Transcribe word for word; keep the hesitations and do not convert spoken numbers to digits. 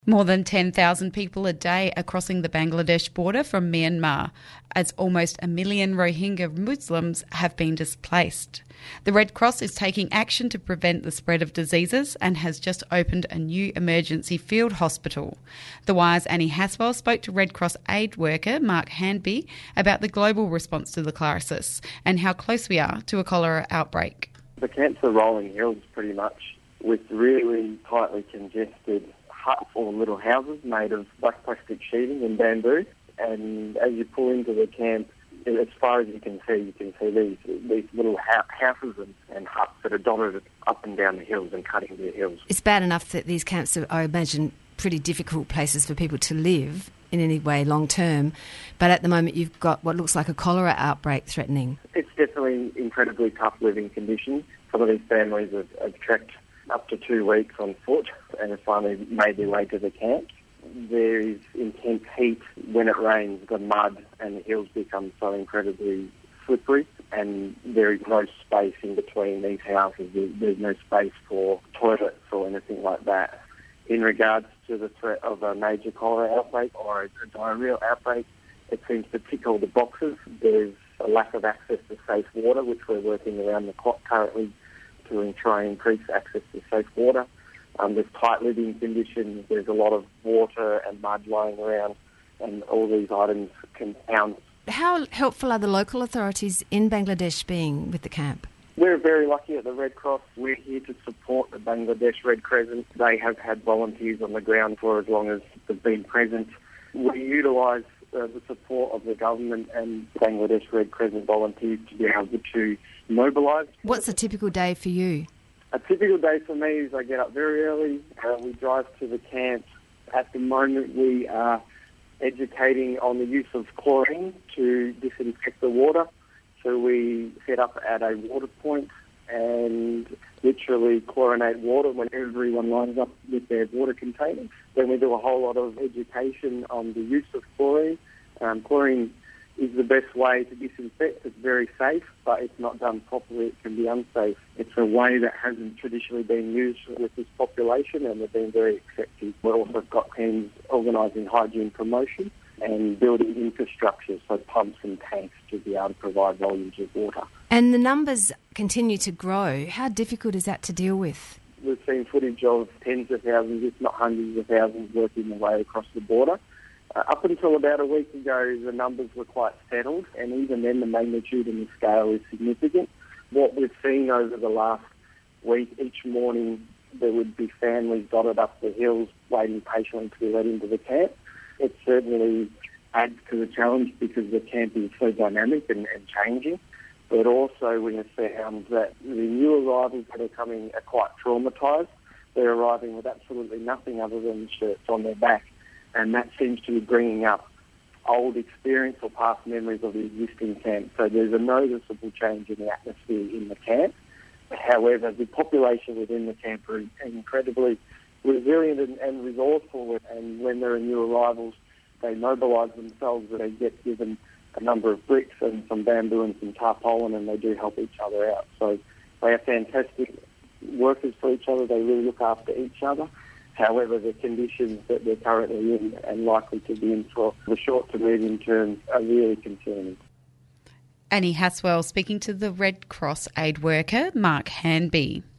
More than ten thousand people a day are crossing the Bangladesh border from Myanmar, as almost a million Rohingya Muslims have been displaced. The Red Cross is taking action to prevent the spread of diseases and has just opened a new emergency field hospital. The Wire's Annie Haswell spoke to Red Cross aid worker Mark Handby about the global response to the crisis and how close we are to a cholera outbreak. The camps are rolling hills pretty much, with really tightly congested huts or little houses made of black plastic sheeting and bamboo. And as you pull into the camp, as far as you can see, you can see these these little ha- houses and, and huts that are dotted up and down the hills and cutting the hills. It's bad enough that these camps are, I imagine, pretty difficult places for people to live in any way long term, but at the moment you've got what looks like a cholera outbreak threatening. It's definitely incredibly tough living conditions. Some of these families have, have trekked up to two weeks on foot and have finally made their way to the camps. There is intense heat. When it rains, the mud and the hills become so incredibly slippery, and there is no space in between these houses. There's no space for toilets or anything like that. In regards to the threat of a major cholera outbreak or a, a diarrheal outbreak, it seems to tick all the boxes. There's a lack of access to safe water, which we're working around the clock currently to try and increase access to safe water. Um, there's tight living conditions. There's a lot of water and mud lying around, and all these items compound. How helpful are the local authorities in Bangladesh being with the camp? We're very lucky at the Red Cross. We're here to support the Bangladesh Red Crescent. They have had volunteers on the ground for as long as they've been present. We utilise uh, the support of the government and Bangladesh Red Crescent volunteers to be able to mobilise. What's a typical day for you? A typical day for me is I get up very early. Uh, we drive to the camp. At the moment, we are educating on the use of chlorine to disinfect the water. So we set up at a water point and literally chlorinate water when everyone lines up with their water containers. Then we do a whole lot of education on the use of chlorine. Um, chlorine is the best way to disinfect. It's very safe, but it's not done properly, it can be unsafe. It's a way that hasn't traditionally been used with this population, and they've been very accepted. We've also got teams organising hygiene promotion and building infrastructure, so pumps and tanks to be able to provide volumes of water. And the numbers continue to grow. How difficult is that to deal with? We've seen footage of tens of thousands, if not hundreds of thousands, working their way across the border. Uh, up until about a week ago, the numbers were quite settled, and even then the magnitude and the scale is significant. What we've seen over the last week, each morning there would be families dotted up the hills waiting patiently to be let into the camp. It certainly adds to the challenge because the camp is so dynamic and, and changing. But also we have found that the new arrivals that are coming are quite traumatised. They're arriving with absolutely nothing other than shirts on their back. And that seems to be bringing up old experience or past memories of the existing camp. So there's a noticeable change in the atmosphere in the camp. However, the population within the camp are incredibly resilient and, and resourceful, and when there are new arrivals, they mobilise themselves and they get given a number of bricks and some bamboo and some tarpaulin, and they do help each other out. So they are fantastic workers for each other. They really look after each other. However, the conditions that they're currently in and likely to be in for the short to medium term are really concerning. Annie Haswell speaking to the Red Cross aid worker Mark Handby.